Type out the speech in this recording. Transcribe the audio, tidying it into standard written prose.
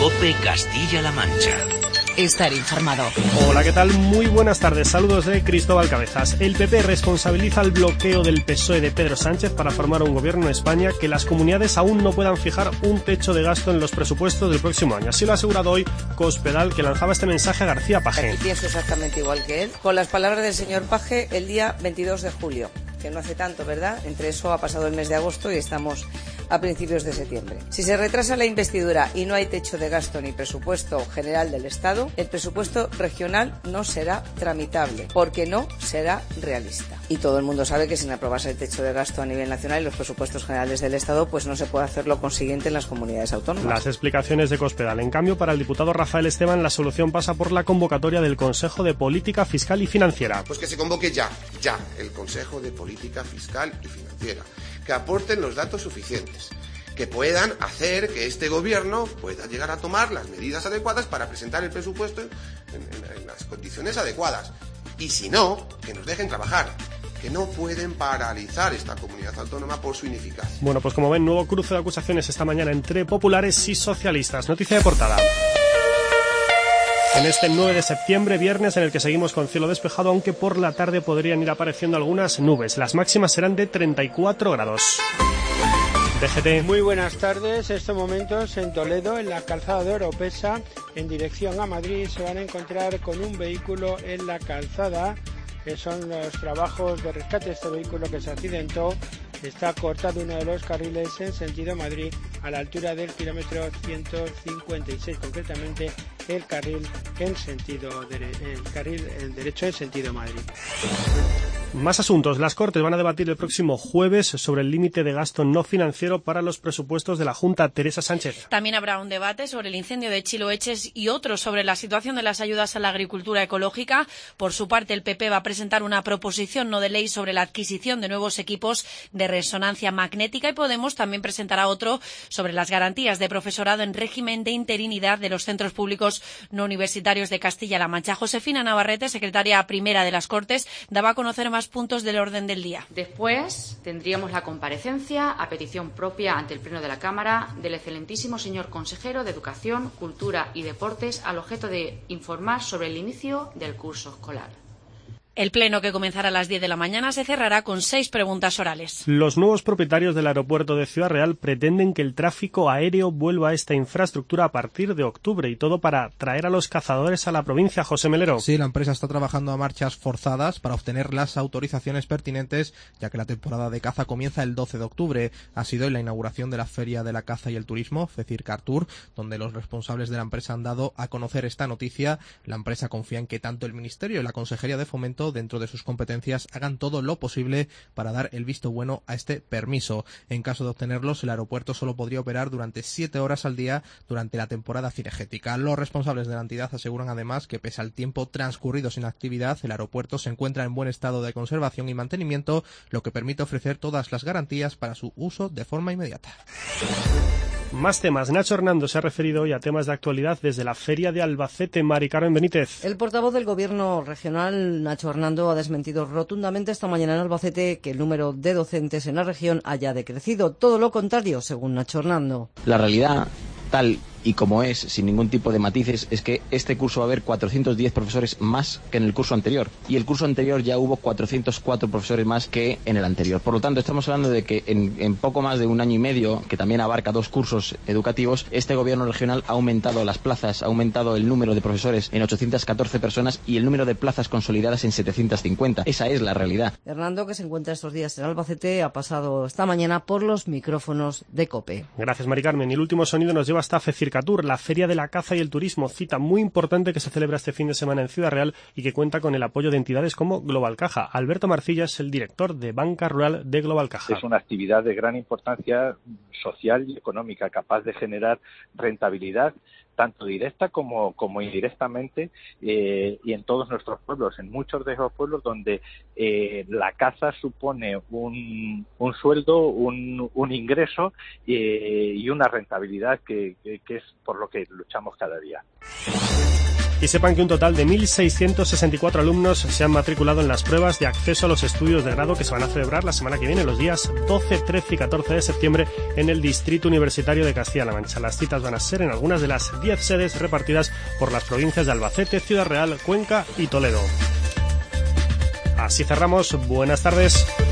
COPE Castilla-La Mancha. Estar informado. Hola, ¿qué tal? Muy buenas tardes. Saludos de Cristóbal Cabezas. El PP responsabiliza el bloqueo del PSOE de Pedro Sánchez para formar un gobierno en España, que las comunidades aún no puedan fijar un techo de gasto en los presupuestos del próximo año. Así lo ha asegurado hoy Cospedal, que lanzaba este mensaje a García Page. Y pienso exactamente igual que él. Con las palabras del señor Page el día 22 de julio. Que no hace tanto, ¿verdad? Entre eso ha pasado el mes de agosto y estamos a principios de septiembre. Si se retrasa la investidura y no hay techo de gasto ni presupuesto general del Estado, el presupuesto regional no será tramitable, porque no será realista. Y todo el mundo sabe que sin aprobarse el techo de gasto a nivel nacional y los presupuestos generales del Estado, pues no se puede hacer lo consiguiente en las comunidades autónomas. Las explicaciones de Cospedal. En cambio, para el diputado Rafael Esteban, la solución pasa por la convocatoria del Consejo de Política Fiscal y Financiera. Pues que se convoque ya el Consejo de Política Fiscal y Financiera, que aporten los datos suficientes, que puedan hacer que este gobierno pueda llegar a tomar las medidas adecuadas para presentar el presupuesto en las condiciones adecuadas. Y si no, que nos dejen trabajar, que no pueden paralizar esta comunidad autónoma por su ineficacia. Bueno, pues como ven, nuevo cruce de acusaciones esta mañana entre populares y socialistas. Noticia de portada. En este 9 de septiembre, viernes, en el que seguimos con cielo despejado, aunque por la tarde podrían ir apareciendo algunas nubes. Las máximas serán de 34 grados. DGT. Muy buenas tardes. Estos momentos en Toledo, en la calzada de Oropesa, en dirección a Madrid, se van a encontrar con un vehículo en la calzada, que son los trabajos de rescate de este vehículo que se accidentó. Está cortado uno de los carriles en sentido Madrid, a la altura del kilómetro 156, concretamente el carril derecho en sentido Madrid. Más asuntos. Las Cortes van a debatir el próximo jueves sobre el límite de gasto no financiero para los presupuestos de la Junta. Teresa Sánchez. También habrá un debate sobre el incendio de Chiloeches y otro sobre la situación de las ayudas a la agricultura ecológica. Por su parte, el PP va a presentar una proposición no de ley sobre la adquisición de nuevos equipos de resonancia magnética, y Podemos también presentará otro sobre las garantías de profesorado en régimen de interinidad de los centros públicos no universitarios de Castilla-La Mancha. Josefina Navarrete, secretaria primera de las Cortes, daba a conocer más puntos del orden del día. Después tendríamos la comparecencia a petición propia ante el Pleno de la Cámara del excelentísimo señor consejero de Educación, Cultura y Deportes, al objeto de informar sobre el inicio del curso escolar. El pleno, que comenzará a las 10 de la mañana, se cerrará con 6 preguntas orales. Los nuevos propietarios del aeropuerto de Ciudad Real pretenden que el tráfico aéreo vuelva a esta infraestructura a partir de octubre, y todo para traer a los cazadores a la provincia. José Melero. Sí, la empresa está trabajando a marchas forzadas para obtener las autorizaciones pertinentes, ya que la temporada de caza comienza el 12 de octubre. Ha sido en la inauguración de la Feria de la Caza y el Turismo, FECIRCARTUR, donde los responsables de la empresa han dado a conocer esta noticia. La empresa confía en que tanto el Ministerio y la Consejería de Fomento, dentro de sus competencias, hagan todo lo posible para dar el visto bueno a este permiso. En caso de obtenerlos, el aeropuerto solo podría operar durante 7 horas al día durante la temporada cinegética. Los responsables de la entidad aseguran además que, pese al tiempo transcurrido sin actividad, el aeropuerto se encuentra en buen estado de conservación y mantenimiento, lo que permite ofrecer todas las garantías para su uso de forma inmediata. Más temas. Nacho Hernando se ha referido hoy a temas de actualidad desde la Feria de Albacete. Mari Carmen Benítez. El portavoz del Gobierno regional, Nacho Hernando, ha desmentido rotundamente esta mañana en Albacete que el número de docentes en la región haya decrecido. Todo lo contrario, según Nacho Hernando. La realidad, tal y como es, sin ningún tipo de matices, es que este curso va a haber 410 profesores más que en el curso anterior, y el curso anterior ya hubo 404 profesores más que en el anterior. Por lo tanto, estamos hablando de que en poco más de un año y medio, que también abarca 2 cursos educativos, este gobierno regional ha aumentado las plazas, ha aumentado el número de profesores en 814 personas y el número de plazas consolidadas en 750. Esa es la realidad. Hernando, que se encuentra estos días en Albacete, ha pasado esta mañana por los micrófonos de COPE. Gracias, Mari Carmen. Y el último sonido nos lleva hasta FECIRCATUR, la Feria de la Caza y el Turismo, cita muy importante que se celebra este fin de semana en Ciudad Real y que cuenta con el apoyo de entidades como Global Caja. Alberto Marcilla es el director de Banca Rural de Global Caja. Es una actividad de gran importancia social y económica, capaz de generar rentabilidad tanto directa como indirectamente, y en todos nuestros pueblos, en muchos de esos pueblos donde la caza supone un sueldo, un ingreso y una rentabilidad que es por lo que luchamos cada día. Y sepan que un total de 1.664 alumnos se han matriculado en las pruebas de acceso a los estudios de grado que se van a celebrar la semana que viene, los días 12, 13 y 14 de septiembre, en el Distrito Universitario de Castilla-La Mancha. Las citas van a ser en algunas de las 10 sedes repartidas por las provincias de Albacete, Ciudad Real, Cuenca y Toledo. Así cerramos. Buenas tardes.